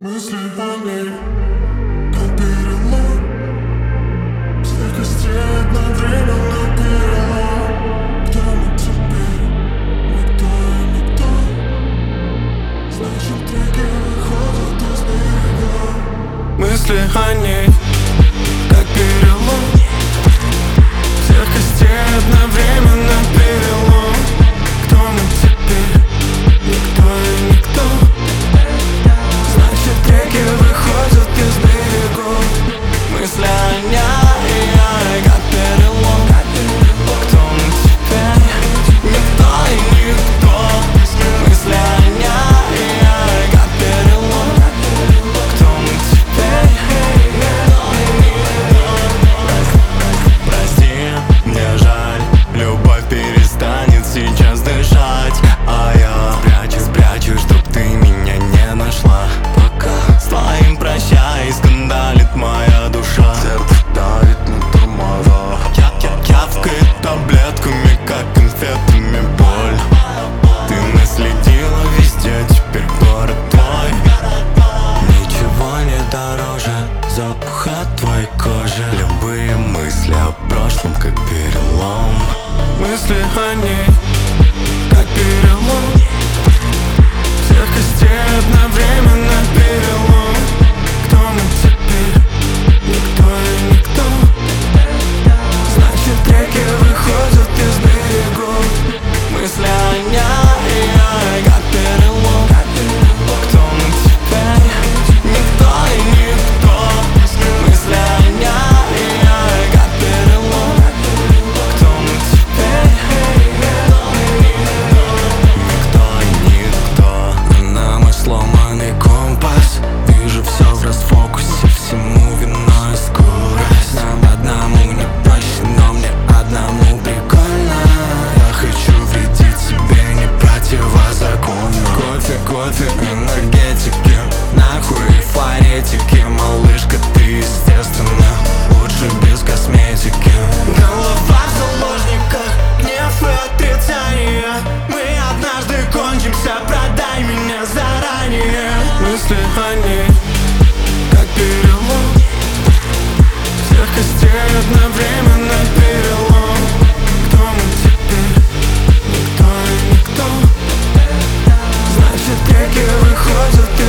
Мысли о ней, как перелом. Всех костей одновременно перелом. Кто мы теперь? Никто и никто. Значит, реки выходят из берега. Мысли о ней, как перелом. Всех костей одновременно перелом. Кто мы теперь? Никто и никто. Значит, реки выходят из берегов. Мысли о ней, как перелом. Кто мы теперь? Никто и никто. Мысли о ней, как перелом. Кто мы теперь? Прости, мне жаль, любовь перестанет сейчас дышать. А я спрячу, чтоб ты меня не нашла. Пока с твоим прощай скандалит моя душа. Сердце давит на тормозах. Тявкает таблетками, как конфетами боль. Ты наследила везде, теперь город твой. Ничего не дороже запаха твоей кожи. Любые мысли о прошлом, как перелом. Мысли о ней, как перелом. Всех костей одновременно перелом. Кто мы теперь? Никто и никто. Значит, реки выходят из берегов. Мысли о ней, как перелом. Кто мы теперь? Никто и никто. Мысли о ней, как перелом. Кто мы теперь? Никто и никто. На мой сломанный компас вижу все в расфокусе, всему виной скорость. Нам одному не проще, но мне одному прикольно. Я хочу вредить себе не противозаконно. Кофе, энергетики, нахуй фаретики. Малышка, ты естественно, лучше без косметики. Голова в заложниках, гнев и отрицание. Мы однажды кончимся, продай меня заранее. Мысли о ней, как перелом. Всех костей одновременно перелом. Кто мы теперь? Никто и никто. Значит, реки выходят